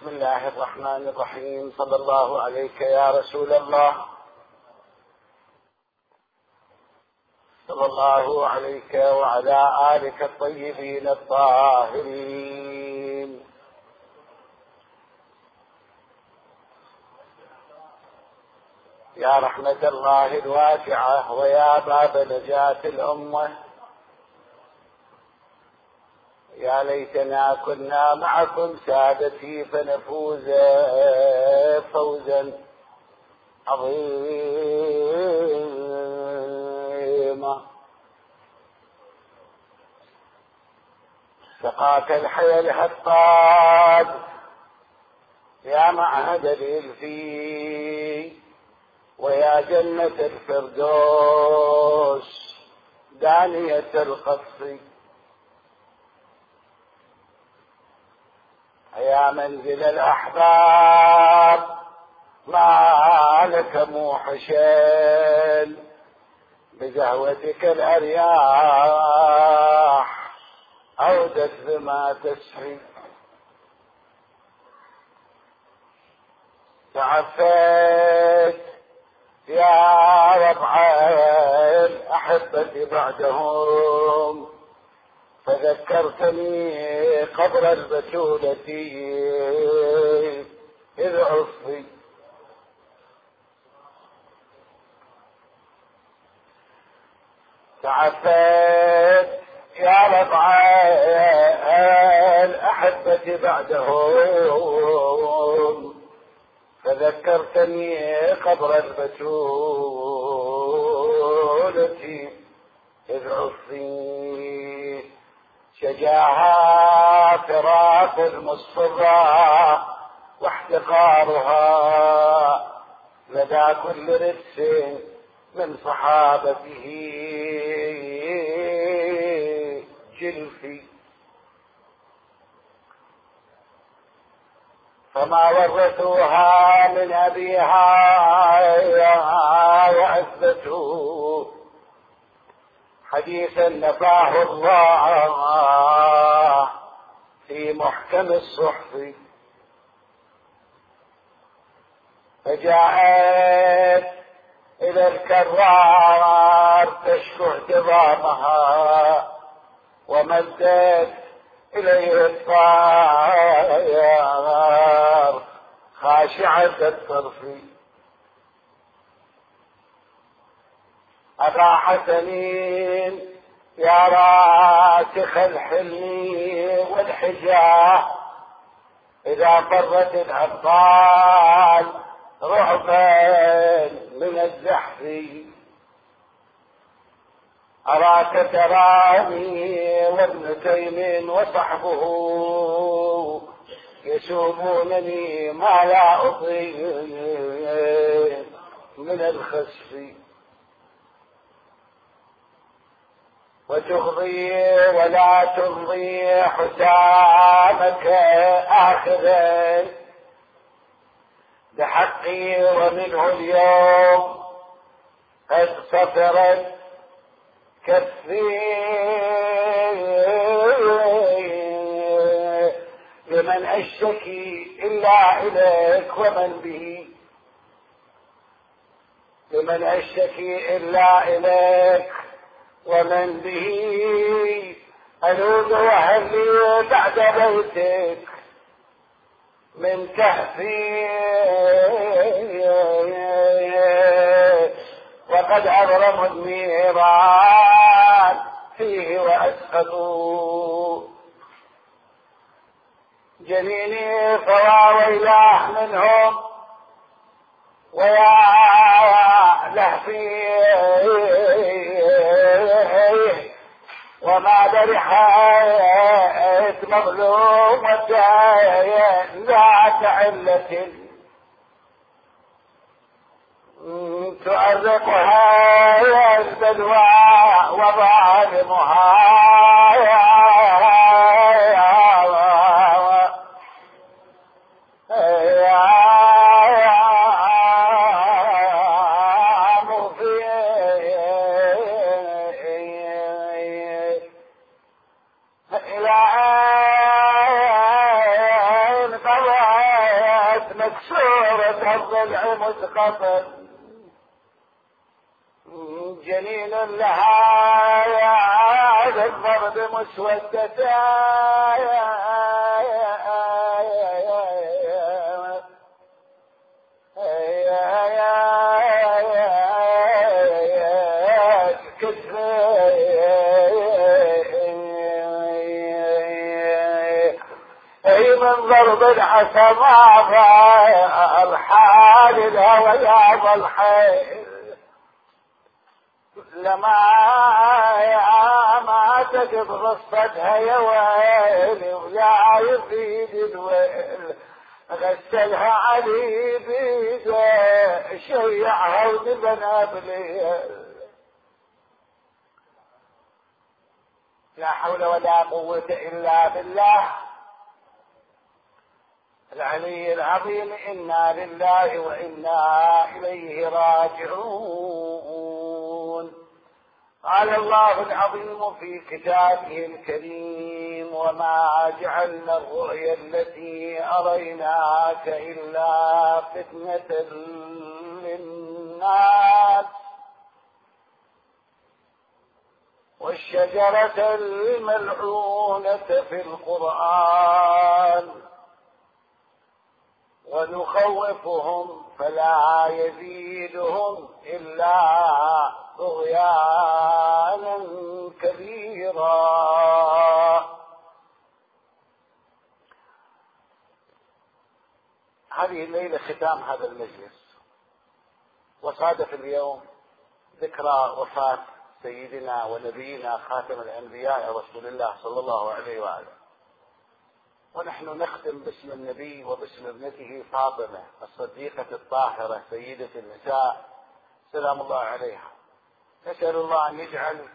بسم الله الرحمن الرحيم. صلى الله عليك يا رسول الله، صلى الله عليك وعلى آلك الطيبين الطاهرين. يا رحمة الله الواسعة ويا باب نجاة الأمة، يا ليتنا كنا معكم سادتي فنفوز فوزا عظيما. سقاك الحي الهطاد يا معهد الإلفي، ويا جنة الفردوس دانية القصر، يا منزل الأحباب ما لك موحشين، بزهوتك الأرياح عودت بما تسري. تعفيت يا ربع الأحبة بعدهم، فذكرتني قبر البتولة إذ عصي. تعفيت يا ربع الأحبة بعدهم، فذكرتني قبر البتولة إذ عصي. شجاها فراق المصطفى واحتقارها لدى كل رجس من صحابته جلفي. فما ورثوها من أبيها وأثبتوا حديثا نفاه الله في محكم الصحف. فجاءت إلى الكرار تشكو اهتضامها، ومدت إليه الطيار خاشعة الطرف. أبا حسنين يا راسخ الحلم والحجاه، إذا فرت الأبطال رعبا من الزحف، أراك تراني وابن تيم وصحبه يسومونني ما لا أطيق من الخسف. وتغضي ولا تمضي حسامك آخذا بحقي، ومنه اليوم قد صفرت كفي لمن أشتكي إلا إليك ومن به، لمن أشتكي إلا إليك ومن به ألوذ وهلي بعد بيتك من كهفي. وقد أبرموا النيران فيه وأسقطوا جنيني، فوا ويلاه منهم ويا لهفي، وما برحت مظلومة ذات علة تؤرقها البلوى وظالمها إلى أن قضى مكسورة الضلع مسقطا جنين لها يا الضرب مسودة من ضرب العصا الحال الهوى الحيل لما ما تقف غصتها يا ويلي ولا يفيد الويل غسلها علي بيده شيعها ونبنى بليل لا حول ولا قوة إلا بالله العلي العظيم. إنا لله وإنا إليه راجعون. قال الله العظيم في كتابه الكريم وما جعلنا الرؤيا التي أريناك إلا فتنة للناس والشجرة الملعونة في القرآن ونخوفهم فلا يزيدهم إلا طغيانا كبيرا. هذه الليلة ختام هذا المجلس، وصادف اليوم ذكرى وفاة سيدنا ونبينا خاتم الأنبياء رسول الله صلى الله عليه وآله، ونحن نختم باسم النبي وباسم ابنته فاطمة الصديقة الطاهرة سيدة النساء سلام الله عليها. نسأل الله أن يجعل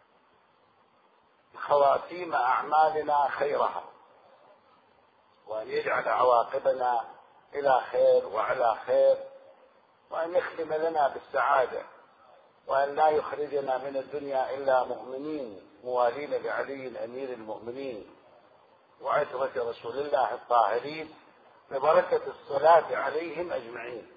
خواتيم أعمالنا خيرها، وأن يجعل عواقبنا إلى خير وعلى خير، وأن يختم لنا بالسعادة، وأن لا يخرجنا من الدنيا إلا مؤمنين موالين لعلي أمير المؤمنين وعترة رسول الله الطاهرين ببركة الصلاة عليهم أجمعين.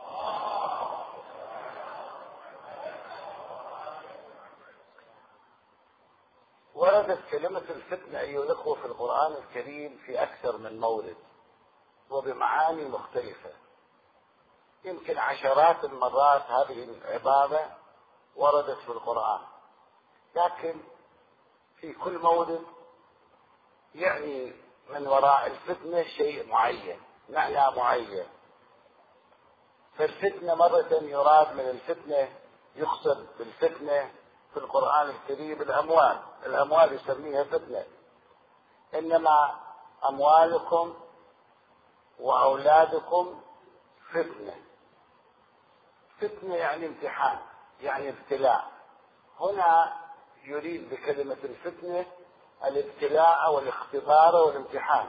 وردت كلمة الفتنة أيها الأخوة في القرآن الكريم في أكثر من مورد وبمعاني مختلفة، يمكن عشرات المرات هذه العبارة وردت في القرآن، لكن في كل مورد يعني من وراء الفتنة شيء معين، معنى معين. فالفتنة مرة يراد من الفتنة، يقصد بالفتنة في القرآن الكريم الأموال يسميها فتنة، إنما أموالكم وأولادكم فتنة. فتنة يعني امتحان، يعني ابتلاء. هنا يريد بكلمة الفتنة الابتلاء والاختبار والامتحان،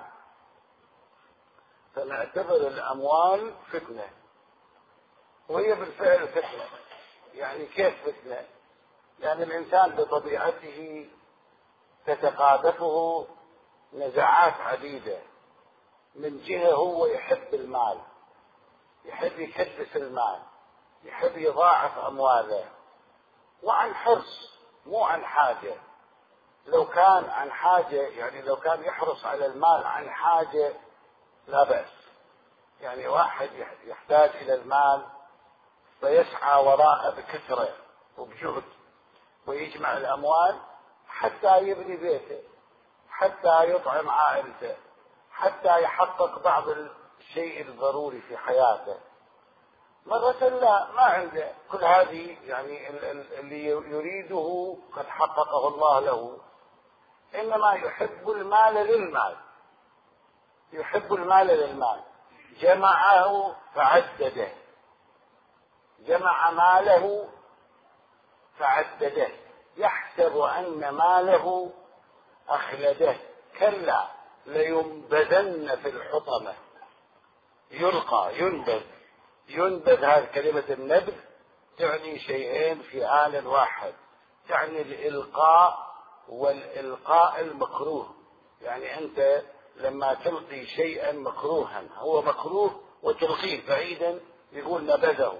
فنعتبر الأموال فتنة، وهي بالفعل فتنة. يعني كيف فتنة؟ يعني الإنسان بطبيعته تتقاذفه نزعات عديدة. من جهة هو يحب المال، يحب يكدس المال، يحب يضاعف أمواله، وعن حرص مو عن حاجة. لو كان عن حاجة، يعني لو كان يحرص على المال عن حاجة لا بأس. يعني واحد يحتاج إلى المال فيسعى وراءه بكثرة وبجهد ويجمع الأموال حتى يبني بيته، حتى يطعم عائلته، حتى يحقق بعض الشيء الضروري في حياته. مرة لا، ما عنده كل هذه، يعني اللي يريده قد حققه الله له، إنما يحب المال للمال، يحب المال للمال. جمعه فعدده، جمع ماله فعدده، يحسب أن ماله أخلده، كلا لينبذن في الحطمة. يلقى، ينبذ هذه كلمة النبذ تعني شيئين في آن واحد، تعني الإلقاء والإلقاء المكروه. يعني أنت لما تلقي شيئا مكروها، هو مكروه وتلقيه بعيدا، يقول نبذه.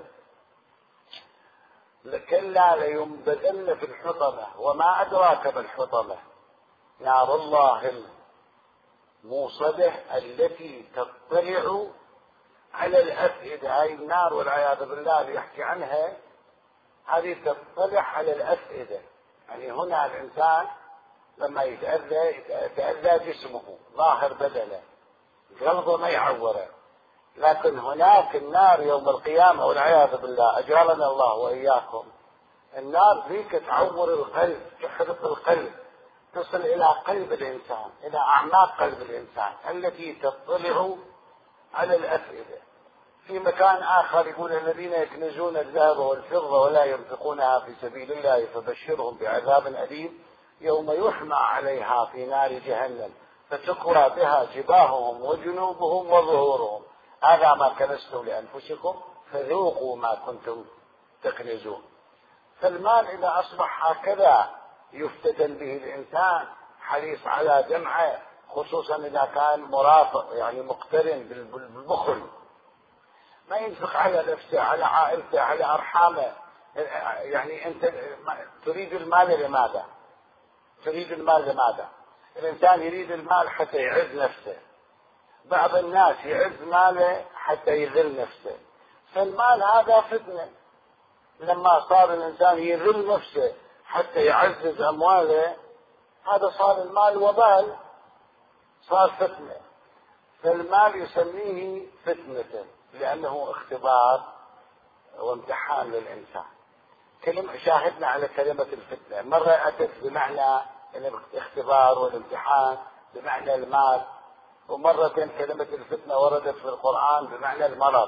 كلا لينبذن في الحطمة وما أدراك ما الحطمة نار الله الموصدة التي تطلع على الأفئدة. هاي النار والعياذ بالله اللي يحكي عنها هذه تطلع على الأفئدة. يعني هنا الإنسان لما يتأذى جسمه ظاهر بدنه، قلبه ما يعوره، لكن هناك النار يوم القيامة والعياذ بالله أجعلنا الله وإياكم، النار ذيك تعور القلب، تحرق القلب، تصل إلى قلب الإنسان، إلى أعماق قلب الإنسان التي تطلع على الأفئدة. في مكان آخر يقول الذين يكنزون الذهب والفضة ولا ينفقونها في سبيل الله فبشرهم بعذاب أليم يوم يحمى عليها في نار جهنم فتكوى بها جباههم وجنوبهم وظهورهم هذا ما كنزتم لأنفسكم فذوقوا ما كنتم تكنزون. فالمال إذا أصبح هكذا يفتتن به الإنسان، حريص على جمعه، خصوصا إذا كان مرافق يعني مقترن بالبخل، ما ينفق على نفسه، على عائلته، على أرحامه. يعني أنت تريد المال لماذا؟ تريد المال لماذا؟ الإنسان يريد المال حتى يعز نفسه، بعض الناس يعز ماله حتى يذل نفسه. فالمال هذا فتنة، لما صار الإنسان يذل نفسه حتى يعزز أمواله هذا صار المال وبال، صار فتنة. فالمال يسميه فتنة لأنه اختبار وامتحان للإنسان. شاهدنا على كلمة الفتنة، مرة أتت بمعنى الاختبار والامتحان بمعنى المال، ومرة كلمة الفتنة وردت في القرآن بمعنى المرض.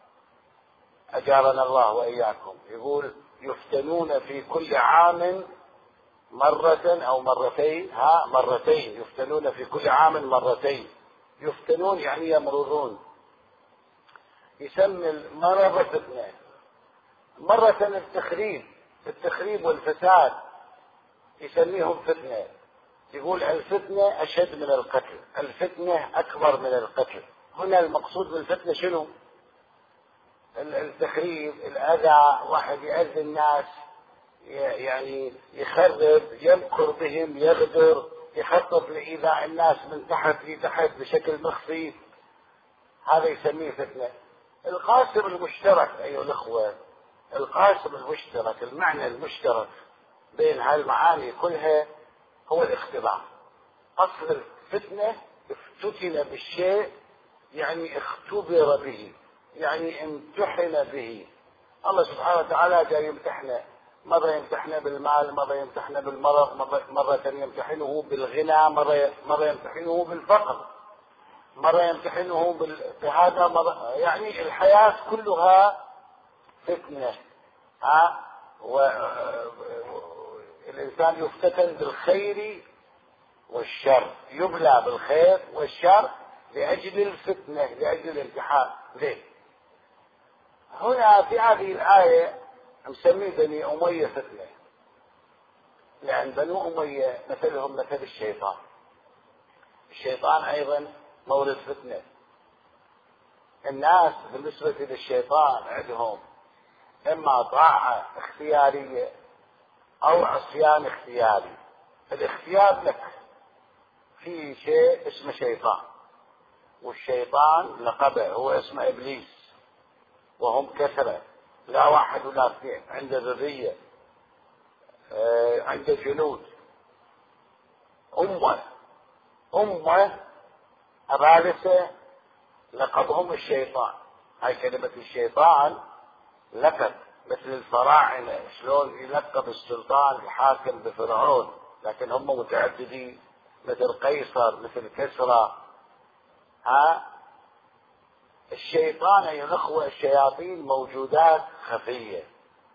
أجارنا الله وإياكم. يقول يفتنون في كل عام مرة أو مرتين، مرتين، يفتنون في كل عام مرتين. يفتنون يعني يمرضون. يسمي المرض فتنة. مرة التخريب والفساد يسميهم فتنة. يقول الفتنة أشد من القتل، الفتنة أكبر من القتل. هنا المقصود بالفتنة شنو؟ التخريب، الأذى، واحد يأذي الناس، يعني يخرب، يمكر بهم، يغدر، يخطط لإيذاء الناس من تحت لتحت بشكل مخفي، هذا يسميه فتنة. القاسم المشترك أيها الأخوة، القاسم المشترك، المعنى المشترك بين هالمعاني كلها هو الاختبار. أصل الفتنة افتتن بالشيء يعني اختبر به، يعني امتحن به. الله سبحانه وتعالى جاي يمتحنه، مرة يمتحنه بالمال، مرة يمتحنه بالمرض، مرة يمتحنه بالغنى، مرة يمتحنه بالفقر، مرة يمتحنه بهذا، مرة يعني الحياة كلها فتنة. والإنسان يفتتن بالخير والشر، يبلى بالخير والشر لأجل الفتنة، لأجل الامتحان. ليه؟ هنا في هذه الآية مسمي بني أمية فتنة، لأن بنو أمية مثلهم مثل الشيطان. الشيطان أيضا مورد فتنة. الناس بالنسبة للشيطان عندهم إما طاعة اختيارية أو عصيان اختياري. الاختيار لك في شيء اسمه شيطان، والشيطان لقبه هو اسمه إبليس، وهم كثرة، لا واحد ولا اثنين، عنده ذرية، عنده جنود، أمة أبالسة لقبهم الشيطان. هاي كلمة الشيطان لقب، مثل الفراعنة شلون يلقب السلطان الحاكم بفرعون، لكن هم متعددين، مثل قيصر، مثل كسرى. الشيطان أيها الأخوة، الشياطين موجودات خفية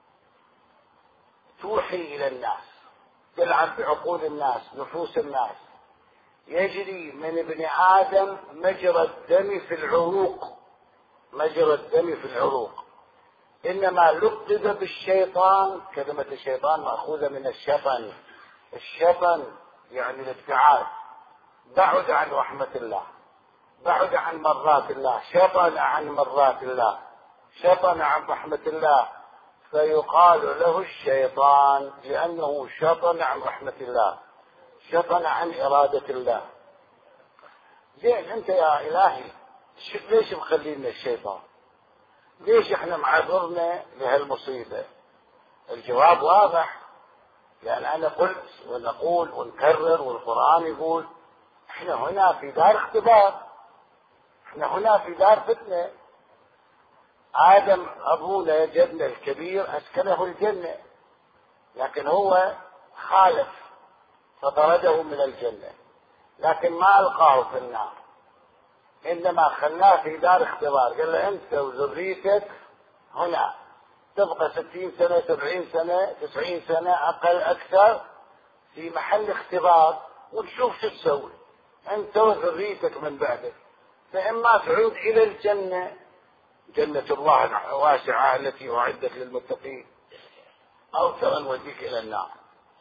توحي إلى الناس، تلعب بعقول الناس، نفوس الناس. يجري من ابن آدم مجرى الدم في العروق، مجرى الدم في العروق. إنما لقب بالشيطان، كلمة الشيطان مأخوذة من الشفن. الشفن يعني الابتعاد، بعد عن رحمة الله. بعد عن مرات الله، شطن عن مرات الله، شطن عن رحمة الله، فيقال له الشيطان لأنه شطن عن رحمة الله، شطن عن إرادة الله. زين أنت يا إلهي ليش مخلينا الشيطان؟ ليش احنا معرضنا لهالمصيبة؟ الجواب واضح، لأن أنا قلت ونقول ونكرر والقرآن يقول احنا هنا في دار اختبار، احنا هنا في دار فتنة. آدم أبونا جدنا الكبير أسكنه الجنة، لكن هو خالف فطرده من الجنة، لكن ما ألقاه في النار، إنما خلاه في دار اختبار. قال له أنت وذريتك هنا تبقى 60 سنة 70 سنة 90 سنة أقل أكثر في محل اختبار، ونشوف شو تسوي أنت وذريتك من بعدك. فإما تعود إلى الجنة، جنة الله الواسعة التي أعدت للمتقين، أو ترى نوديك إلى النار.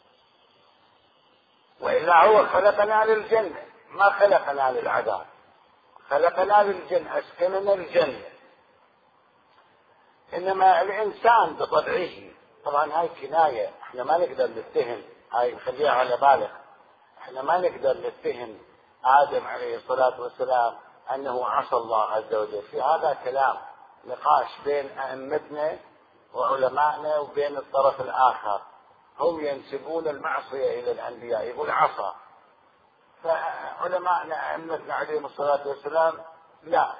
وإلا هو خلقنا للجنة، ما خلقنا للعذاب، خلقنا للجنة، أسكننا الجنة. إنما الإنسان بطبعه، طبعا هاي كناية، احنا ما نقدر نتهم، هاي نخليها على بالك، احنا ما نقدر نتهم آدم عليه الصلاة والسلام أنه عصى الله عز وجل. في هذا كلام نقاش بين أئمتنا وعلمائنا وبين الطرف الآخر، هم ينسبون المعصية إلى الأنبياء، يقول عصى، فعلمائنا أئمتنا عليهم الصلاة والسلام لا،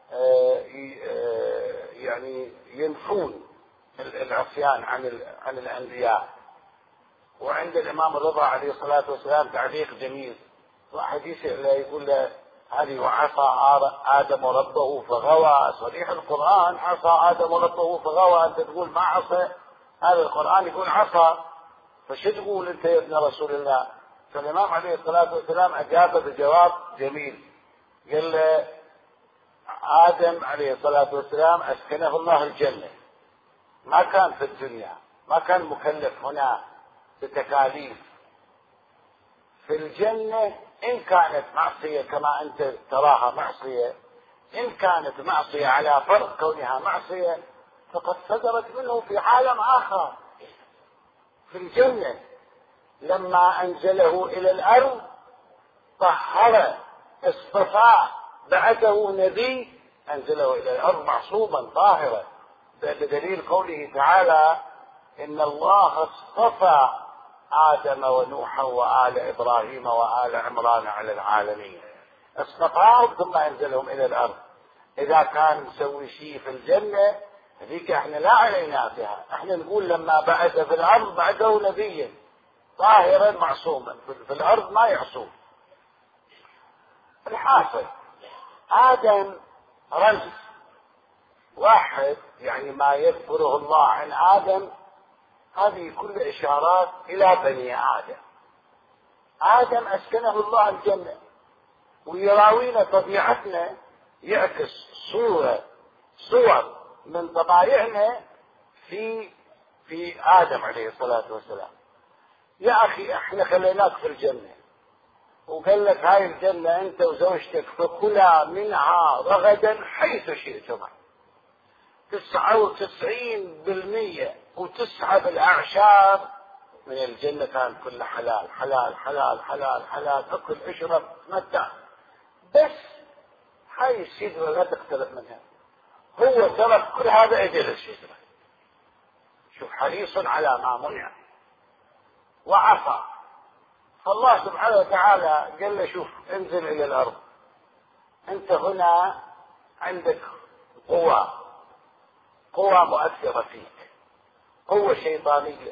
يعني ينفون العصيان عن الأنبياء. وعند الإمام الرضا عليه الصلاة والسلام تعليق جميل، واحد يسأل يقول له هذه وعصى آدم ربه فغوى، صريح القرآن عصى آدم ربه فغوى، أنت تقول ما عصى، هذا القرآن يقول عصى، فشو تقول أنت يا ابن رسول الله؟ فالإمام عليه الصلاة والسلام أجاب بجواب جميل، قال له آدم عليه الصلاة والسلام أسكنه الله الجنة، ما كان في الدنيا، ما كان مكلف هنا بتكاليف. في الجنة إن كانت معصية كما أنت تراها معصية، إن كانت معصية على فرض كونها معصية، فقد صدرت منه في عالم آخر في الجنة. لما أنزله إلى الأرض طهر اصطفى، بعثه نبي أنزله إلى الأرض معصوما طاهرا، بدليل قوله تعالى إن الله اصطفى آدم ونوحا وآل إبراهيم وآل عمران على العالمين، اصطفاهم ثم أنزلهم إلى الأرض. إذا كان مسوي شيء في الجنة هذيك احنا لا علينا فيها، احنا نقول لما بعث في الأرض بعثه نبيا طاهرا معصوما، في الأرض ما يعصوم. الحاصل آدم رمز واحد، يعني ما يذكره الله عن آدم هذه كل إشارات إلى بني آدم. آدم أسكنه الله الجنة، ويراوينا طبيعتنا، يعكس صور من طبائعنا في آدم عليه الصلاة والسلام. يا أخي احنا خليناك في الجنة، وقال لك هاي الجنة أنت وزوجتك فكلا منها رغدا حيث شئتما، 99% وتسحب الأعشاب من الجنة كان كل حلال حلال حلال حلال حلال، أكل اشرب متع، بس هاي الشجرة لا تقترب منها. هو ترك كل هذا أجل الشجرة، شوف حريص على ما منع وعصى. فالله سبحانه وتعالى قال له شوف انزل إلى الأرض، أنت هنا عندك قوة مؤثرة فيك، قوة شيطانية،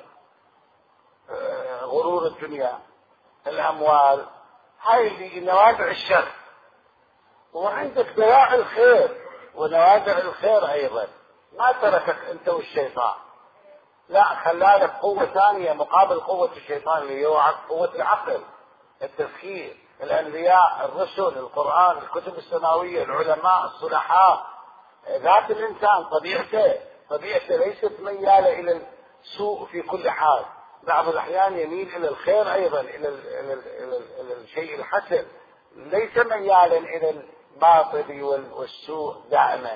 غرور الدنيا، الأموال، هاي اللي نوادع الشر، وعندك دواعي الخير ونوادع الخير أيضا، ما تركك أنت والشيطان، لا خلالك قوة ثانية مقابل قوة الشيطان اللي هو قوة العقل، التفكير، الأنبياء، الرسل، القرآن، الكتب السماوية، العلماء، الصلحاء. ذات الإنسان طبيعته ليست ميالة إلى السوء في كل حال، بعض الأحيان يميل إلى الخير أيضا، إلى الشيء الحسن، ليس ميالا إلى الباطل والسوء دائما.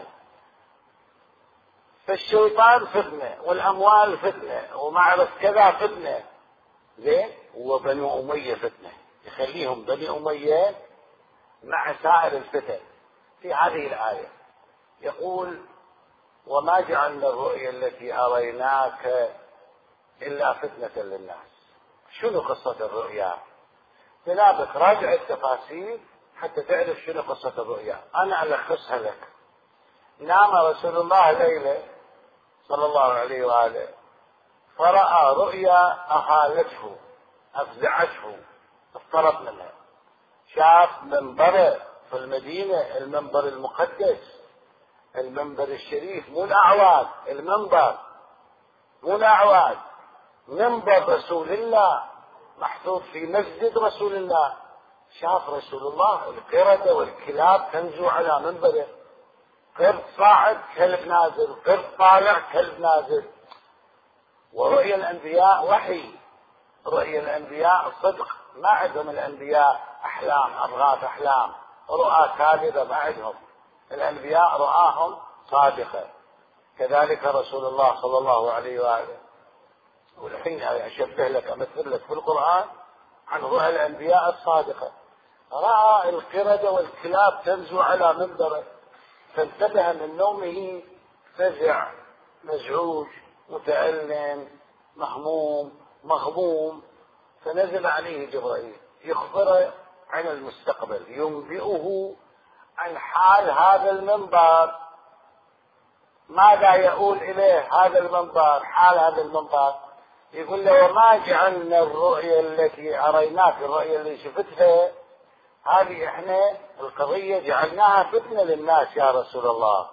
فالشيطان فتنة، والأموال فتنة، ومعرفة كذا فتنة، زين، وبنو أمية فتنة، يخليهم بني أمية مع سائر الفتن. في هذه الآية يقول: وما جعلنا الرؤيا التي أريناك إلا فتنة للناس. شنو قصة الرؤيا؟ تنابك راجع التفاسير حتى تعرف شنو قصة الرؤيا. أنا ألخصها لك. نام رسول الله ليلة صلى الله عليه وآله، فرأى رؤيا أهالته، أفزعته، اضطرب منها. شاف منبر في المدينة، المنبر المقدس، المنبر الشريف، مو الأعواد، المنبر مو الأعواد، منبر رسول الله محطوط في مسجد رسول الله. شاف رسول الله القردة والكلاب تنزو على منبره، قرد صاعد كلب نازل، قرد طالع كلب نازل. ورؤيا الأنبياء وحي، رؤيا الأنبياء صدق، ما عندهم الأنبياء أحلام، أضغاث أحلام، رؤى كاذبة ما عندهم. الأنبياء رؤاهم صادقة. كذلك رسول الله صلى الله عليه وآله. والحين أشبه لك، أمثل لك في القرآن عن رؤى الأنبياء الصادقة. رأى القردة والكلاب تنزو على منبره، فانتبه من نومه فزع، مزعوج، متألم، مهموم، مغموم. فنزل عليه جبرائيل يخبره عن المستقبل، ينبئه عن حال هذا المنبر، ماذا يقول إليه هذا المنبر، حال هذا المنبر. يقول له: وما جعلنا الرؤيا التي أريناك، الرؤيا اللي شفتها هذه احنا القضية جعلناها فتنة للناس يا رسول الله.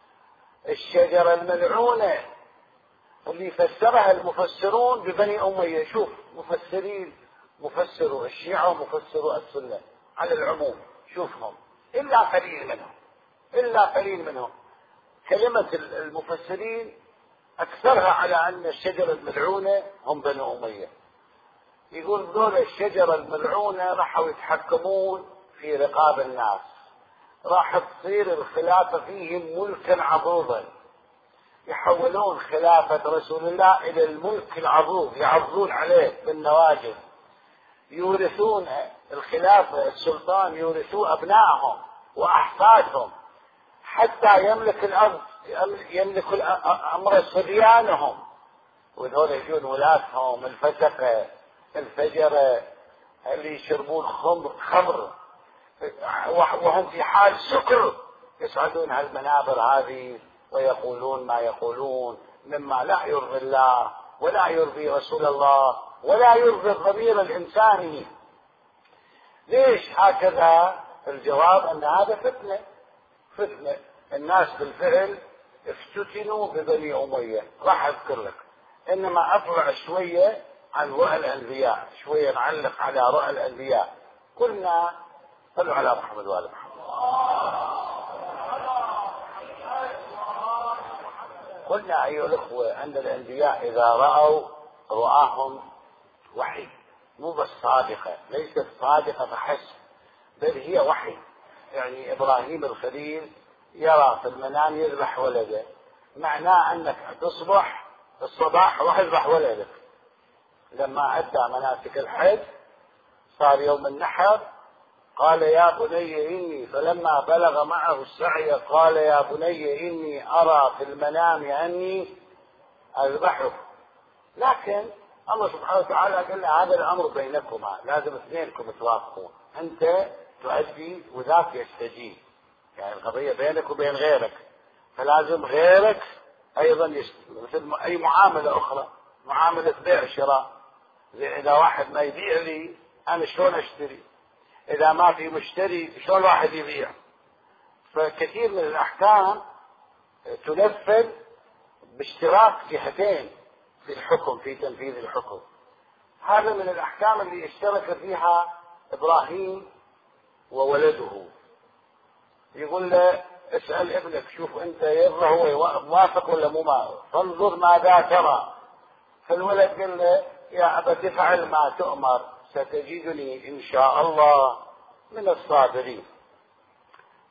الشجرة الملعونة اللي فسرها المفسرون ببني أمية. شوف مفسرين، مفسروا الشيعة ومفسروا السنة على العموم، شوفهم إلا قليل منهم، إلا قليل منهم. كلمة المفسرين أكثرها على أن الشجرة الملعونة هم بنو أمية. يقول دول الشجرة الملعونة راحوا يتحكمون في رقاب الناس، راح تصير الخلافة فيهم ملكا عضوضا، يحولون خلافة رسول الله إلى الملك العضوض، يعضون عليه بالنواجذ، يورثون الخلافة، السلطان يورثوه أبنائهم وأحفادهم، حتى يملك الأرض، يملك أمر صبيانهم. وذول يجون ولادهم الفسقة الفجرة اللي يشربون خمر وهم في حال سكر، يصعدون هالمنابر هذه ويقولون ما يقولون مما لا يرضي الله ولا يرضي رسول الله ولا يرضي الضمير الإنساني. ليش هكذا؟ الجواب أن هذا فتنة، فتنة. الناس بالفعل افتتنوا ببني أمية. راح أذكر لك، إنما أطلع شوية عن رؤى الأنبياء، شوية نعلق على رؤى الأنبياء. قلنا صلوا على محمد وآل محمد. قلنا أيها الأخوة أن الأنبياء إذا رأوا رؤاهم وحي، مو بس صادقة، ليست صادقة فحسب، بل هي وحي. يعني إبراهيم الخليل يرى في المنام يذبح ولده، معناه أنك تصبح الصباح ويذبح ولدك. لما أدى مناسك الحج صار يوم النحر، قال يا بني إني، فلما بلغ معه السعي قال يا بني إني أرى في المنام أني أذبحك. لكن الله سبحانه وتعالى قال هذا الأمر بينكما، لازم اثنينكم توافقون، أنت تؤدي وذاك يستجيب، يعني القضية بينك وبين غيرك، فلازم غيرك أيضا يستجيب. مثل أي معاملة أخرى، معاملة بيع شراء، إذا واحد ما يبيع لي أنا شلون أشتري؟ إذا ما في مشتري شلون واحد يبيع؟ فكثير من الأحكام تنفذ باشتراك جهتين في الحكم، في تنفيذ الحكم. هذا من الأحكام اللي اشترك فيها إبراهيم وولده. يقول له اسأل ابنك، شوف أنت يرضى هو موافق ولا مو موافق، فانظر ماذا ترى. فالولد قال له يا أبت افعل ما تؤمر ستجدني إن شاء الله من الصابرين.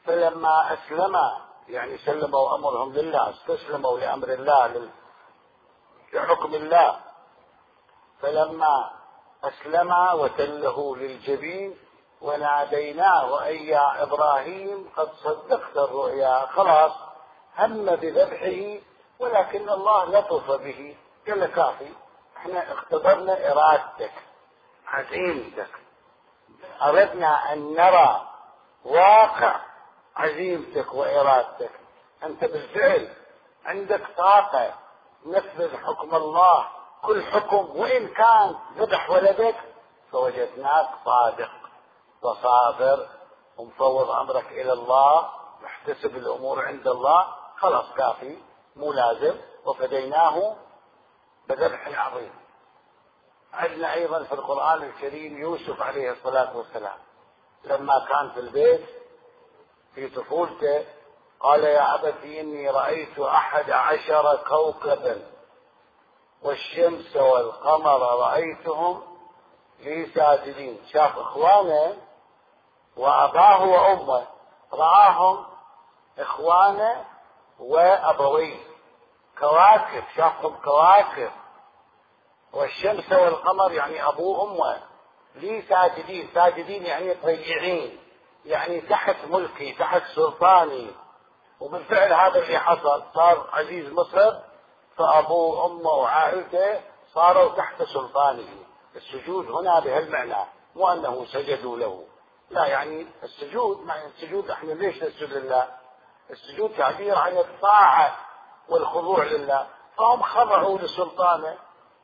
فلما أسلم يعني سلموا أمرهم لله، استسلموا لأمر الله لحكم الله، فلما أسلم وتله للجبين وناديناه أي يا إبراهيم قد صدقت الرؤيا، خلاص هم بذبحه ولكن الله لطف به، قال كافي، احنا اختبرنا إرادتك عزيمتك، أردنا أن نرى واقع عزيمتك وإرادتك، أنت بالفعل عندك طاقة نفذ حكم الله، كل حكم وإن كان ذبح ولدك فوجدناك صادق وصابر ومفوض أمرك إلى الله، محتسب الأمور عند الله، خلاص كافي مو لازم، وفديناه بذبح عظيم. عندنا أيضا في القرآن الكريم يوسف عليه الصلاة والسلام لما كان في البيت في طفولته قال يا أبت إني رأيت 11 كوكبا والشمس والقمر رأيتهم لي ساجدين، شاف إخوانه وأباه وأمه، رآهم إخوانه وأبويه كواكب، شافهم كواكب، والشمس والقمر يعني أبوه وأمه لي ساجدين، ساجدين يعني طيعين، يعني تحت ملكي تحت سلطاني. وبالفعل هذا اللي حصل، صار عزيز مصر فأبوه وأمه وعائلته صاروا تحت سلطانه. السجود هنا بهالمعنى، مو أنه سجدوا له، لا، يعني السجود معنى السجود احنا ليش نسجد لله؟ السجود تعبير عن الطاعة والخضوع لله، فهم خضعوا لسلطانه.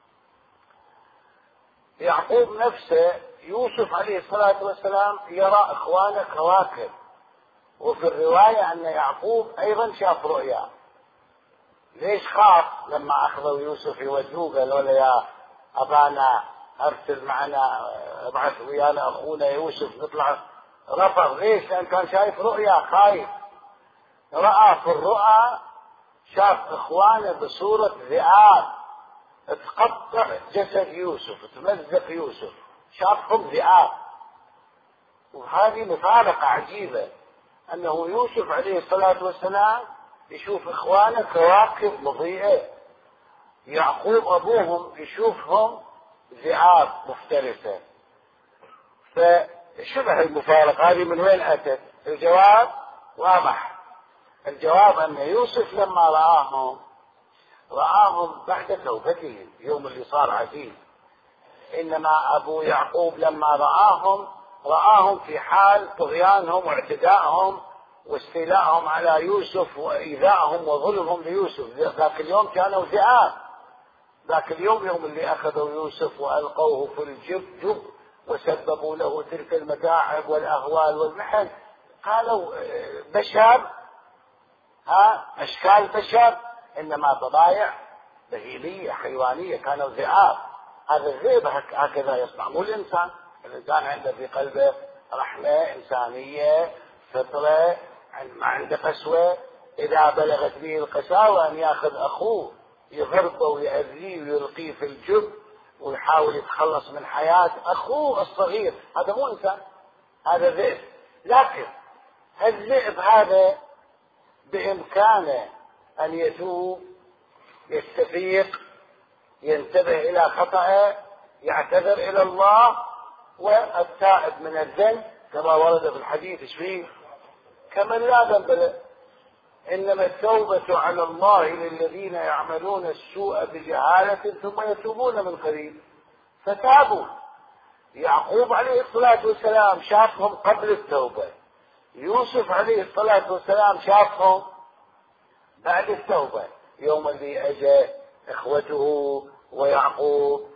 يعقوب نفسه يوسف عليه الصلاة والسلام يرى إخوانه كواكب، وفي الرواية أن يعقوب أيضا شاف رؤيا. ليش خاف لما أخذوا يوسف يودوه؟ قالوا له يا أبانا أرسل معنا، ابعث ويانا أخونا يوسف نطلع. رفض. ليش؟ لأن كان شايف رؤيا، خايف. رأى في الرؤى شاف إخوانه بصورة ذئاب، تقطع جسد يوسف، تمزق يوسف، شافهم ذئاب. وهذه مفارقة عجيبة، أنه يوسف عليه الصلاة والسلام يشوف إخوانه كواكب مضيئة، يعقوب أبوهم يشوفهم ذئاب مفترسة. فشبه المفارقة هذه من وين أتت؟ الجواب واضح. الجواب أن يوسف لما رآهم بعد توبتهم، يوم اللي صار عزيز. إنما أبو يعقوب لما رآهم في حال طغيانهم واعتدائهم واستيلائهم على يوسف وإيذائهم وظلمهم ليوسف. ذاك اليوم كانوا ذئاب، ذاك اليوم يوم اللي أخذوا يوسف وألقوه في الجب وسببوا له تلك المتاعب والأهوال والمحن، قالوا بشر، أشكال بشر، إنما طبائع بهيمية حيوانية، كانوا ذئاب. هذا الذئب هكذا يصنع، مو الإنسان. الإنسان عنده في قلبه رحمة إنسانية، فطرة، ما عنده قسوة. إذا بلغت به القساوة أن يأخذ أخوه يضربه ويأذيه ويلقيه في الجب ويحاول يتخلص من حياة أخوه الصغير، هذا مو إنسان، هذا ذئب. لكن الذئب هذا بإمكانه أن يتوب، يستفيق، ينتبه إلى خطأه، يعتذر إلى الله. والتائب من الذنب كما ورد في الحديث ايش فيه؟ كمن لا ذنب له. إنما التوبة على الله للذين يعملون السوء بجهالة ثم يتوبون من قريب. فتابوا. يعقوب عليه الصلاة والسلام شافهم قبل التوبة، يوسف عليه الصلاة والسلام شافهم بعد التوبة. يوم اللي أجى إخوته ويعقوب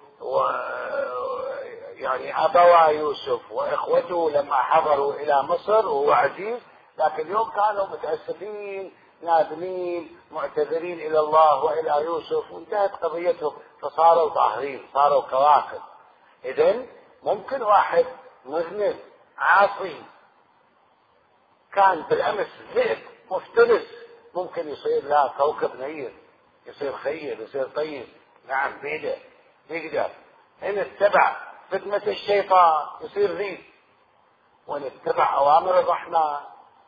يعني أبوا يوسف وإخوته لما حضروا إلى مصر وهو عزيز، لكن اليوم كانوا متأسفين نادمين معتذرين إلى الله وإلى يوسف، وانتهت قضيتهم، فصاروا طاهرين، صاروا كواكب. إذن ممكن واحد مذنب عاصي كان بالأمس ذئب مفترس ممكن يصير لا كوكب نير، يصير خير، يصير طيب. نعم بيده يقدر إن اتبع فتنة الشيطان يصير ذئب، وإن اتبع أوامر الرحمن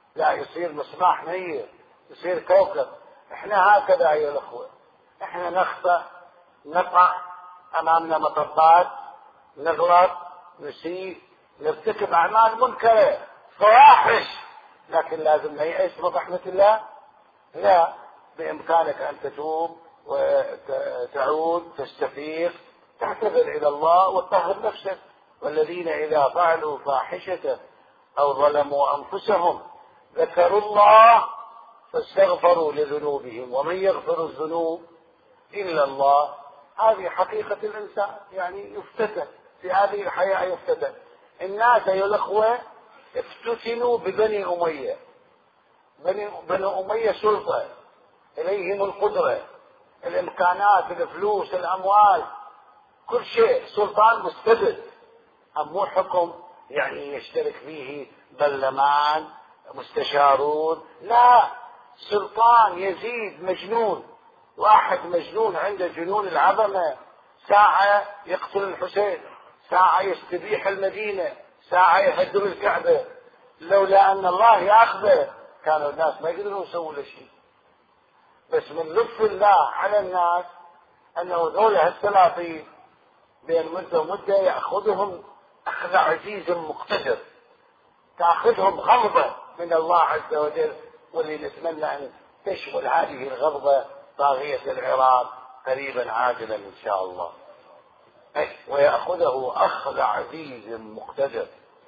لا يصير مصباح منير، يصير كوكب. احنا هكذا ايها الاخوة، احنا نخطأ، نقع امامنا مطبات، نغلط، نسيء، نرتكب اعمال منكرة، فواحش، لكن لازم نيأس من رحمة الله؟ لا، بامكانك ان تتوب وتعود تستفيق، تعتذر الى الله وتطهر نفسك. والذين اذا فعلوا فاحشة او ظلموا انفسهم ذكروا الله فاستغفروا لذنوبهم ومن يغفر الذنوب الا الله. هذه حقيقة الانسان، يعني يفتتن في هذه الحياة، يفتتن. الناس ايها الاخوة افتتنوا ببني امية. بني امية سلطة، اليهم القدرة، الامكانات، الفلوس، الاموال، كل شيء، سلطان مستبد. مو حكم يعني يشترك فيه برلمان، مستشارون، لا، سلطان يزيد مجنون. واحد مجنون عنده جنون العظمة، ساعة يقتل الحسين، ساعة يستبيح المدينة، ساعة يهدم الكعبة. لولا ان الله ياخذه كانوا الناس ما يقدرون يسووا له شيء. بس من لطف الله على الناس انه ذولا هالسلاطين بين مدة ومدة يأخذهم أخذ عزيز مقتدر، تأخذهم غضبة من الله عز وجل، واللي نتمنى أن تشمل هذه الغضبة طاغية العراق قريبا عاجلا إن شاء الله. ويأخذه أخذ عزيز مقتدر.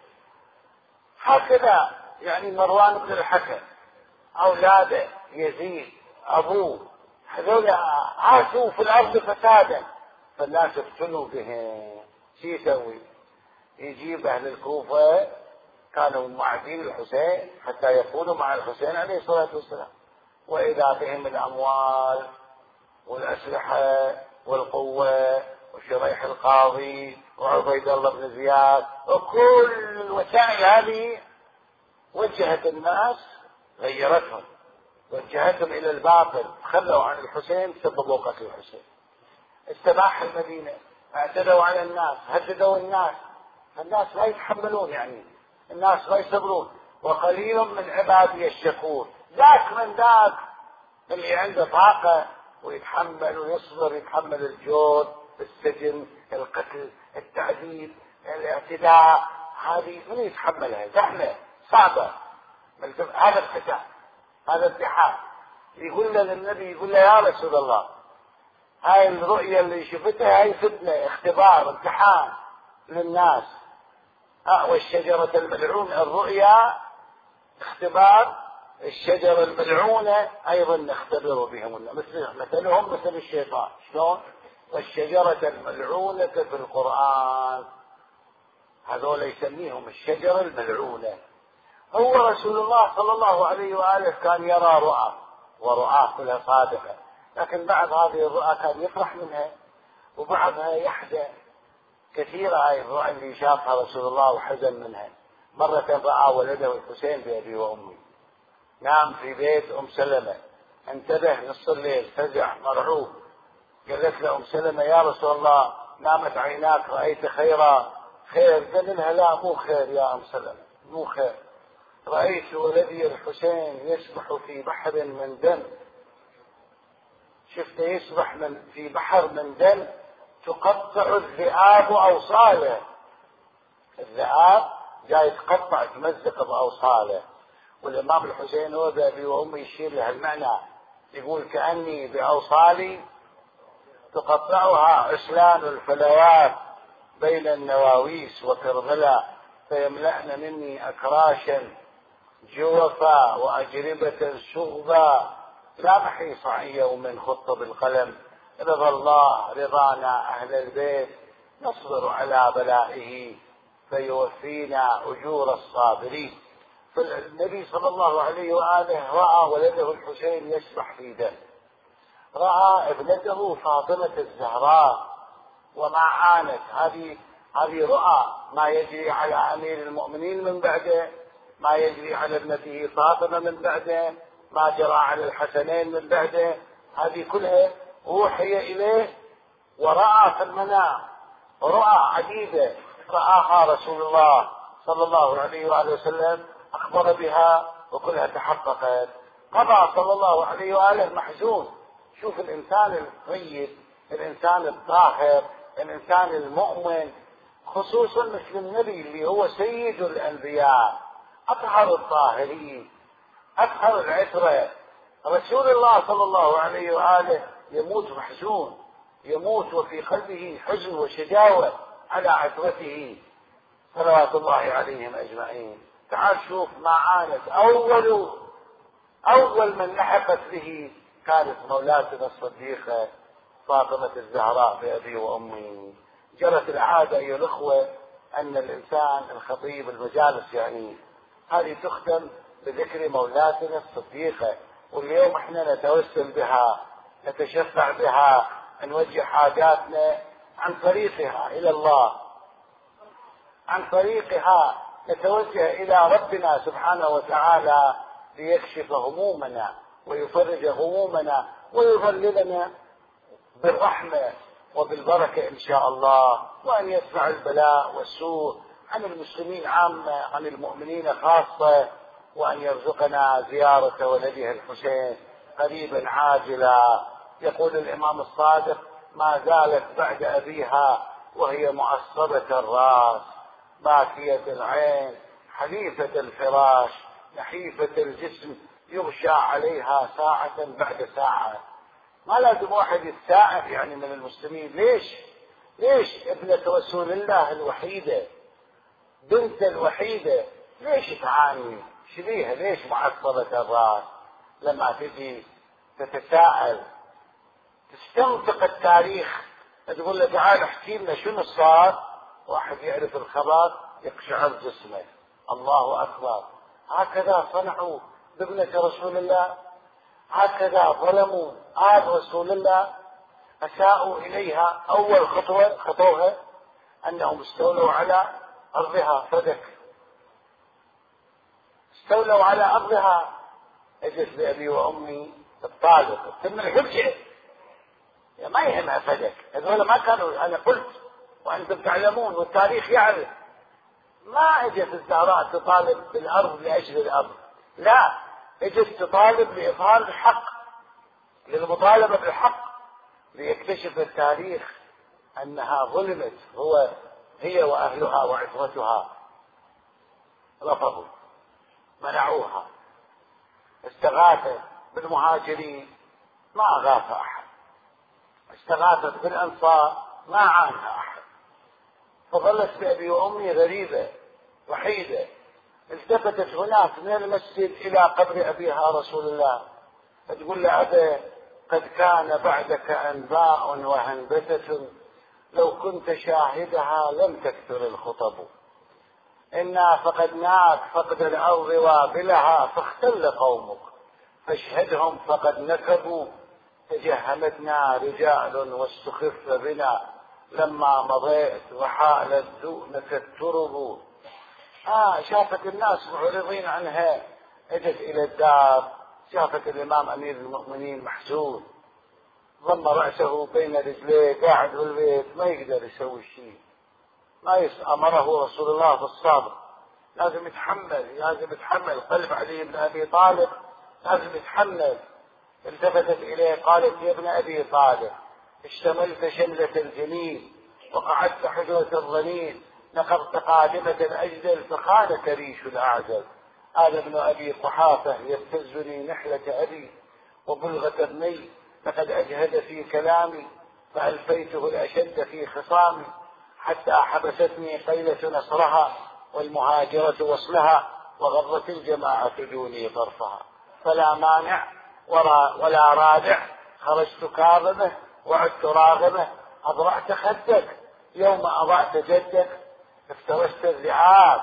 هكذا يعني مروان بن الحكم، أولاده، يزيد، أبوه، هذول عاشوا في الأرض فسادا، فالناس افتنوا بهم. شو يسوي؟ يجيب أهل الكوفة كانوا معادين الحسين حتى يكونوا مع الحسين عليه الصلاة والسلام، وإذا بهم الأموال والأسلحة والقوة وشريح القاضي وعبيد الله بن زياد وكل الوسائل هذه وجهت الناس، غيرتهم، وجهتهم إلى الباطل، خلوا عن الحسين، سببوا قتل الحسين، استباح المدينة، اعتدوا على الناس، هددوا الناس. الناس لا يتحملون، يعني الناس لا يصبرون. وقليل من عبادي الشكور. ذاك من ذاك اللي عنده طاقة ويتحمل ويصبر، يتحمل الجور، السجن، القتل، التعذيب، الاعتداء، هذه من يتحملها؟ زحمة صعبة. هذا القتال، هذا الاتحاد. يقول لنا النبي، يقول له يا رسول الله، هاي الرؤية اللي شفتها هاي فتنة، اختبار، امتحان للناس. والشجرة الملعونة، الرؤيا اختبار، الشجرة الملعونة أيضا نختبر بهم، مثلهم مثل الشيطان. شلون؟ والشجرة الملعونة في القرآن، هذول يسميهم الشجرة الملعونة. هو رسول الله صلى الله عليه وآله كان يرى رؤى، ورؤاه كلها صادقة، لكن بعض هذه الرؤى كان يفرح منها وبعضها يحزن. كثيرة هاي الرؤى اللي شافها رسول الله وحزن منها. مرة رأى ولده الحسين بأبي وأمي، نام في بيت أم سلمة، انتبه نص الليل، فزع مرعوب. قالت له أم سلمة يا رسول الله نامت عيناك، رأيت خيرا. خير؟ قال لها لا، مو خير يا أم سلمة، مو خير. رأيت ولدي الحسين يسبح في بحر من دم. شفته يسبح في بحر من دم، تقطع الذئاب أوصاله. الذئاب جاي تقطع، تمزق بأوصاله. والإمام الحسين هو بأبي وأمي يشير لهالمعنى، يقول كأني بأوصالي تقطعها عسلان الفلوات بين النواويس وكربلاء، فيملأن مني أكراشا جوفا وأجربة شغبا، لا محيص عن يوم خط بالقلم. رضا الله رضانا أهل البيت، نصبر على بلائه فيوفينا أجور الصابرين. فالنبي صلى الله عليه وآله رأى ولده الحسين يسبح في دم، رأى ابنته فاطمة الزهراء وما عانت. هذه رؤى ما يجري على أمير المؤمنين من بعده، ما يجري على ابنته فاطمة من بعده، ما جرى على الحسنين من بعده، هذه كلها أوحي إليه. ورأى في المنام رؤى عديدة رآها رسول الله صلى الله عليه وآله وسلم، أخبر بها وكلها تحققت، قضى صلى الله عليه وآله محزون. شوف الإنسان الطيب، الإنسان الطاهر، الإنسان المؤمن، خصوصا مثل النبي اللي هو سيد الأنبياء، أطهر الطاهرين، أطهر العترة، رسول الله صلى الله عليه وآله يموت محزون، يموت وفي قلبه حزن وشجاوة على عترته صلوات الله عليهم أجمعين. تعال شوف ما عانت. أول من لحقت به كانت مولاتنا الصديقة فاطمة الزهراء بأبي وأمي. جرت العادة أيها الأخوة أن الإنسان الخطيب المجالس يعني هذه تختم بذكر مولاتنا الصديقة، واليوم احنا نتوسل بها، نتشفع بها، نوجه حاجاتنا عن طريقها إلى الله، عن طريقها نتوجه إلى ربنا سبحانه وتعالى ليكشف همومنا ويفرج غمومنا ويظللنا بالرحمة وبالبركة إن شاء الله، وأن يدفع البلاء والسوء عن المسلمين عامة، عن المؤمنين خاصة، وأن يرزقنا زيارة ولده الحسين قريبا عاجلا. يقول الإمام الصادق: ما زالت بعد أبيها وهي معصبة الرأس، باكية العين، حليفة الفراش، نحيفة الجسم، يغشى عليها ساعة بعد ساعة. ما لازم واحد يتساءل يعني من المسلمين ليش ابنة رسول الله الوحيدة، بنت الوحيدة، ليش تعاني؟ شبيها ليش معصبة الرأس؟ لما تجي تتساءل تستنطق التاريخ، تقول له تعال احكي لنا شنو صار، واحد يعرف الخبر يقشعر جسمه. الله أكبر، هكذا صنعوا بابنة رسول الله، هكذا ظلموا آل رسول الله، أساءوا إليها. أول خطوها أنهم استولوا على أرضها فدك، استولوا على أرضها. اجت لأبي وأمي الطالب تم الحجة، ما يهمها فدك، هذول ما كانوا، أنا قلت وأنتم تعلمون والتاريخ يعرف، ما اجت الزهراء تطالب بالأرض لأجل الأرض، لا، اجت تطالب لإظهار الحق، للمطالبة بالحق، ليكتشف التاريخ أنها ظلمت هي وأهلها وعترتها. رفضوا، منعوها، استغاثت بالمهاجرين، ما أغاث أحد، استغاثت بالأنصار، ما عانها أحد، فظلت بأبي وأمي غريبة وحيدة. التفتت هناك من المسجد إلى قبر أبيها رسول الله، فتقول له: أبا، قد كان بعدك أنباء وهنبتة، لو كنت شاهدها لم تكثر الخطب، إنا فقدناك فقد الأرض وابلها، فاختل قومك، فاشهدهم فقد نكبوا، تجهمتنا رجال واستخف بنا، لما مضيت وحالت دونك الترب. شافت الناس معرضين عنها، اجت إلى الدار، شافت الإمام أمير المؤمنين محزون، ضم رأسه بين رجليه، قاعد في البيت ما يقدر يسوي شيء، ما أمره رسول الله بالصبر، لازم يتحمل قلب علي بن أبي طالب، لازم يتحمل. التفتت إليه قالت: يا ابن أبي طالب، اشتملت شملة الجميل وقعدت حجرة الظنين، نقضت قادمة الأجدل فخانك ريش الأعجل. هذا ابن أبي قحافة يبتزني نحلة أبي وبلغة ابني، لقد أجهد في كلامي فألفيته الأشد في خصامي، حتى حبستني قيلة نصرها والمهاجرة وصلها، وغضت الجماعة دوني طرفها، فلا مانع ولا رادع، خرجت كاظمه وعدت راغمه، أضرعت خدك يوم أضعت جدك، افترشت الذعاب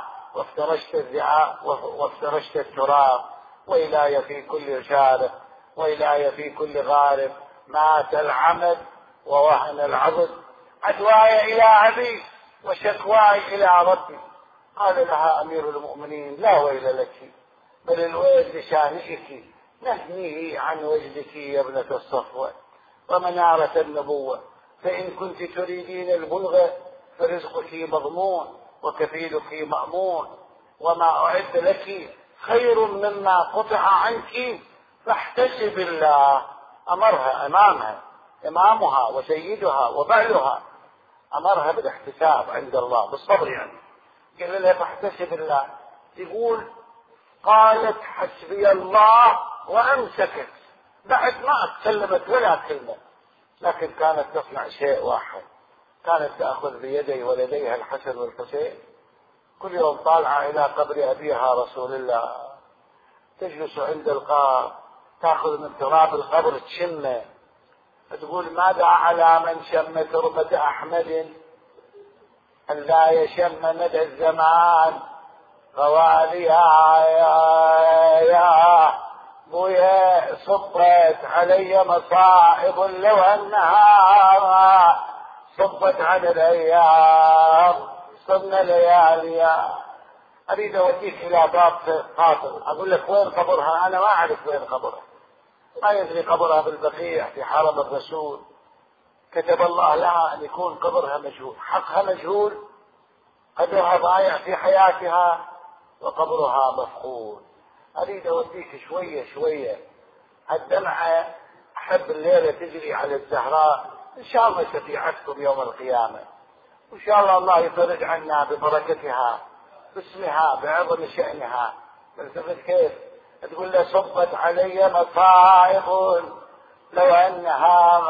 وافترشت التراب، وإلاي في كل شارق وإلاي في كل غارب، مات العمد ووهن العضد، عدواي إلى أبي وشكواي إلى ربي. قال لها أمير المؤمنين: لا ويل لك، بل الويل لشانئك، نهنيه عن وجدك يا ابنة الصفوة ومنارة النبوة، فإن كنت تريدين البلغة فرزقك مضمون وكفيلك مأمون، وما أعد لك خير مما قطع عنك فاحتسب الله. أمرها إمامها وسيدها وبعلها، أمرها بالاحتساب عند الله، بالصبر يعني. قال لها فاحتسب الله. يقول قالت حسبي الله وأمسكت، بعد ما تكلمت ولا كلمة، لكن كانت تصنع شيء واحد، كانت تأخذ بيدي ولديها الحسن والحسين، كل يوم طالعة إلى قبر أبيها رسول الله، تجلس عند القبر، تأخذ من تراب القبر تشمه، تقول ماذا على من شم تربة أحمد أن لا يشم مدى الزمان غواليها. يا بويا صبت علي مصائب لو أنها صبت على الأيام صبنا لياليا. أريد أوديك إلى باب قاطر، أقول لك وين قبرها؟ أنا ما أعرف وين قبرها، ما يدري قبرها بالبقيع في حرم الرسول، كتب الله لها أن يكون قبرها مجهول، حقها مجهول، قدرها ضايع في حياتها وقبرها مفقود. أريد أوديك شوية شوية، الدمعة أحب الليلة تجري على الزهراء، إن شاء الله شفيعتكم يوم القيامة، وإن شاء الله يفرج عنا ببركتها باسمها بعظم شأنها. فلسفة كيف تقول له صبت علي مصائب لو أنها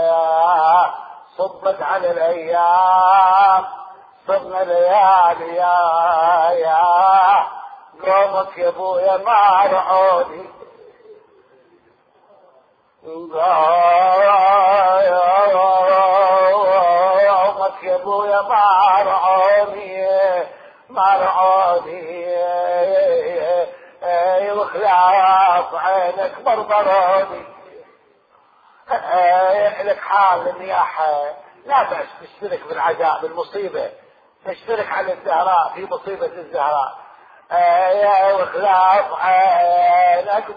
صبت على الأيام صبنا ليالي. يا قومك يا ابويا ما رعوني، قومك يا ابويا ما رعوني وخلاف عينك بربروني. لك حال النياحة، لا بأس تشترك بالعذاب بالمصيبة، تشترك على الزهراء في مصيبة الزهراء. وخلاف عينك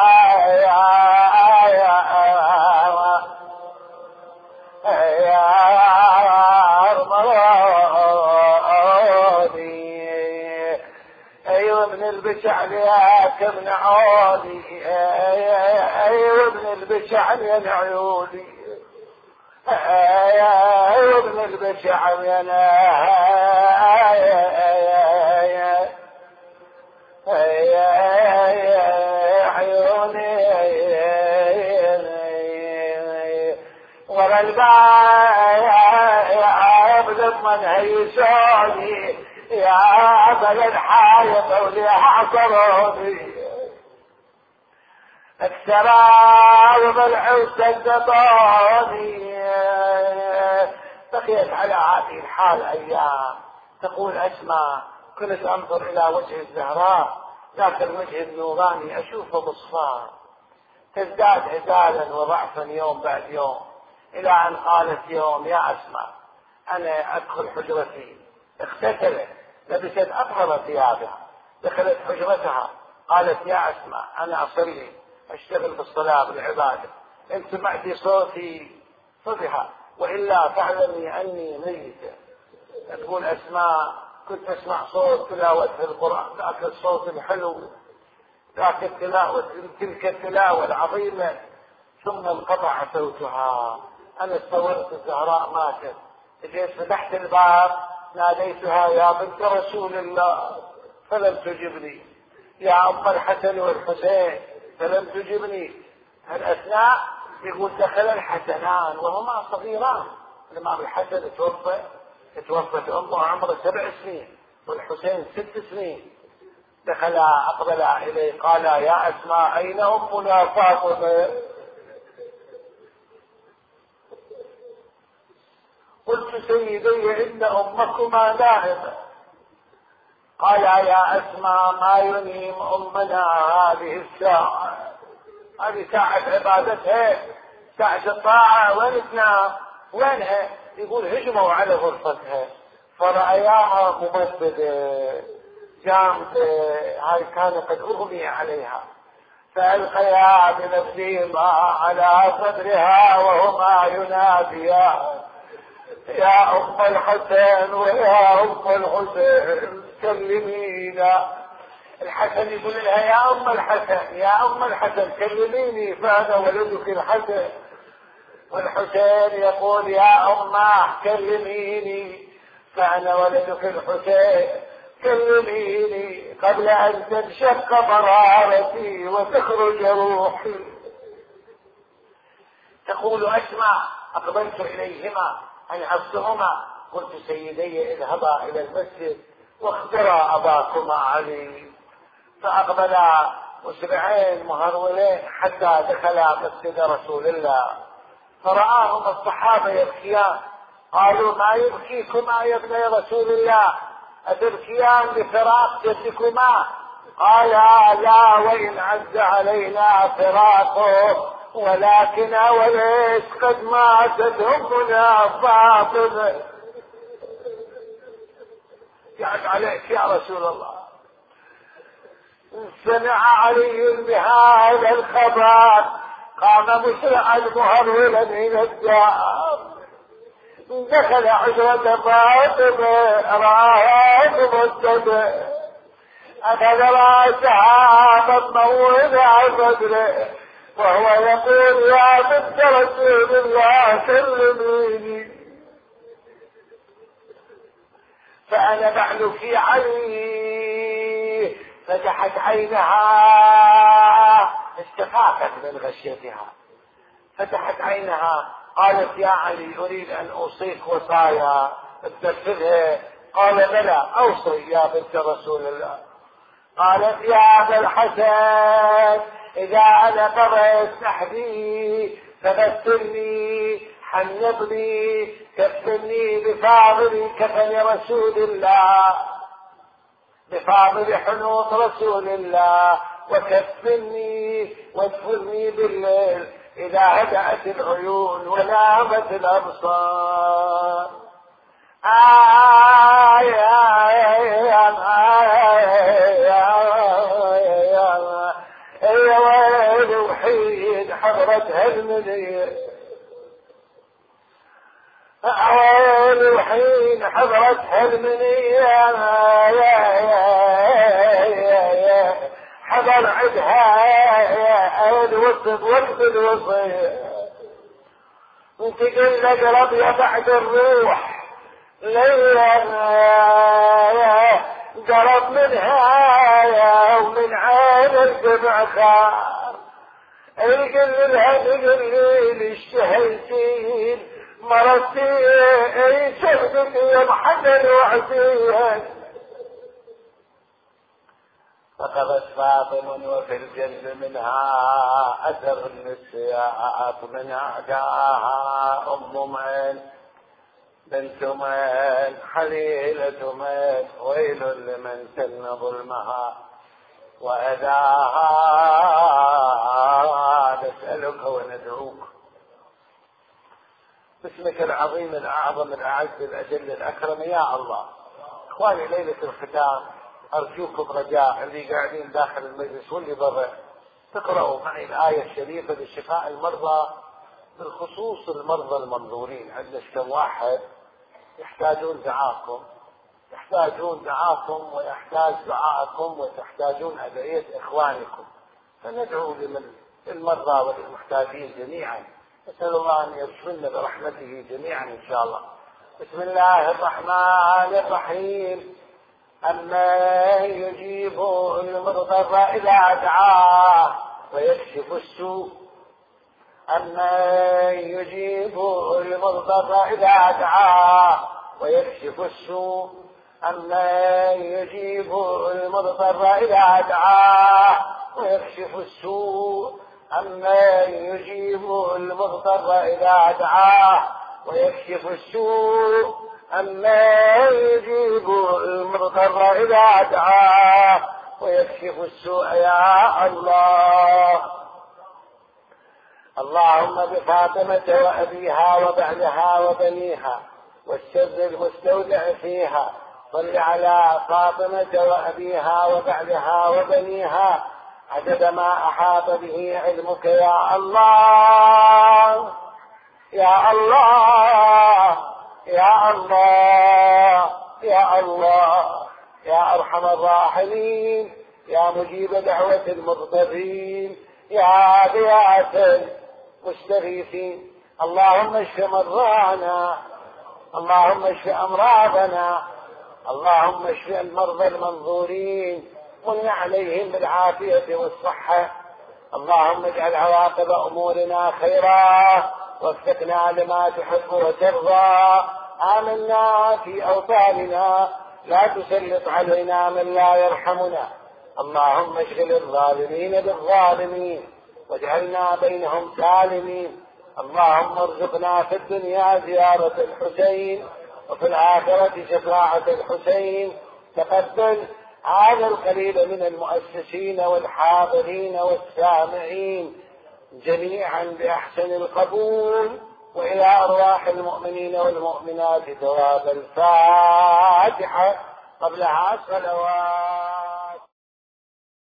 ايوه من البشع لياك من عودي، ايوه من البشع من عيوني، ايوه من البشع من عيوني. ورا الباب لمن هيسوني يا بلد حايط وليها عصروني، السراب والعود سدطوني. بقيت على هذه الحال أيام، تقول أسمع كنت أنظر إلى وجه الزهراء ذاك الوجه النوراني أشوفه مصفار، تزداد هزالا وضعفا يوم بعد يوم، إلى أن قالت يوم يا أسمع أنا أدخل حجرتي، اغتسلت لبست أطهر ثيابها، دخلت حجرتها، قالت يا أسمع أنا أصلي أشتغل بالصلاة بالعبادة، إن سمعتي صوتي صدها وإلا فاعلمي أني ميتة. تقول أسماء كنت أسمع صوت تلاوة القرآن، ذاك الصوت الحلو، ذاك التلاوة، تلك التلاوة العظيمة، ثم انقطع صوتها. أنا استوعبت الزهراء ماتت، جيت فتحت الباب ناديتها يا بنت رسول الله فلم تجبني، يا أم الحسن والحسين فلم تجبني. هالأثناء يقول دخل الحسنان وهما صغيران، الإمام الحسن توفت أمه عمره 7 سنين والحسين 6 سنين، دخلا أقبلا إليه قالا يا أسماء أين أمنا فاطمة؟ قلت سيدي إن أمكما نائمة. قال يا أسماء ما ينيم أمنا هذه الساعة، هذه ساعة عبادتها، ساعة الطاعة، وين تنام؟ وينها؟ يقول هجموا على غرفتها فرأياها ممددة جامدة، هاي كان قد أغمي عليها، فألقيا بنفسهما على صدرها وهما يناديان يا أم الحسن ويا أم الحسين سلمينا، الحسن يقول لها يا أم الحسن يا أم الحسن كلميني فأنا ولدك الحسن، والحسين يقول يا أمه كلميني فأنا ولدك الحسين، كلميني قبل أن تنشق مرارتي وتخرج روحي. تقول أسمع أقبلت إليهما أن أصهما قلت سيدي اذهبا إلى المسجد واخبرا أباكما علي، فأقبلا مسرعين مهرولين حتى دخلا مسجد رسول الله، فرآهم الصحابة يبكيان، قالوا ما يبكيكما يا ابني رسول الله؟ أتبكيان بفراق جدكما؟ قالا لا وإن عز علينا فراقه ولكن أوليس قد ماتت أمنا فاطمة. يعني عليك يا رسول الله. سمع علي بهذا الخبر قام مسرعا مهرولا من الدار، دخل عجرة فاطمة رآها ممددة، أخذ رأسها فضمه على صدره وهو يقول يا بنت رسول الله سلميني. فأنا بعلك علي، فتحت عينها استخافت من غشيتها، فتحت عينها قالت يا علي أريد أن أوصيك وصايا تنفذها. قال بلى أوصي يا بنت رسول الله. قالت يا أبا الحسن إذا أنا قضيت نحبي فغسلني حنطني كفني بفاضل كفن رسول الله، بفاضل حنوط رسول الله، وكفني وادفني بالليل إذا هدأت العيون ونامت الأبصار. يا ويل وحيد حضرتها المنية، ويل وحين حضرتها المنية، حضر عدها الوسط وقت الوصية، وتقول اقرب يا بعد الروح ليا قرب منها ومن عين الدمع خار، القل لها تقول اشتهيتين مرتي شهدك يا محمد وعزيز. فقبت فاطم وفي الجنب منها أثر النساء من أعداها أم من بنت من حليلة من ويل لمن سن ظلمها وأذاها. نسألك وندعوك باسمك العظيم الأعظم الأعز الأجل الأكرم يا الله. إخواني ليلة الختام أرجوكم رجاء اللي قاعدين داخل المجلس واللي برا تقرأوا معي الآية الشريفة لشفاء المرضى، بالخصوص المرضى المنظورين. عندنا كم واحد يحتاجون دعاءكم، يحتاجون دعاءكم ويحتاج دعاءكم وتحتاجون أدعية إخوانكم، فندعو للمرضى والمحتاجين جميعا. نسأل الله أن يرحمنا برحمته جميعا إن شاء الله. بسم الله الرحمن الرحيم. أما يجيب المضطر إذا دعاه ويكشف السوء، أما يجيب المضطر إذا دعاه ويكشف السوء، أما يجيب المضطر إذا دعاه ويكشف السوء، أما يجيب المضطر إذا دعاه ويكشف السوء، أما يجيب المضطر إذا دعاه ويكشف السوء يا الله. اللهم بفاطمة وأبيها وبعلها وبنيها والسر المستودع فيها صل على فاطمة وأبيها وبعلها وبنيها عدد ما أحاط به علمك يا الله يا الله يا الله يا الله يا أرحم الراحمين يا مجيب دعوة المضطرين، يا غياث المستغيثين. اللهم اشف مرضانا، اللهم اشف أمراضنا، اللهم اشف المرضى المنظورين، من عليهم بالعافية والصحة. اللهم اجعل عواقب أمورنا خيرا، وفقنا لما تحب وترضى. آمنا في أوطاننا، لا تسلط علينا من لا يرحمنا. اللهم اشغل الظالمين بالظالمين، واجعلنا بينهم سالمين. اللهم ارزقنا في الدنيا زيارة الحسين، وفي الآخرة شفاعة الحسين. تقبل هذا القليل من المؤسسين والحاضرين والسامعين جميعا بأحسن القبول، وإلى أرواح المؤمنين والمؤمنات ثواب الفاتحة قبلها صلوات.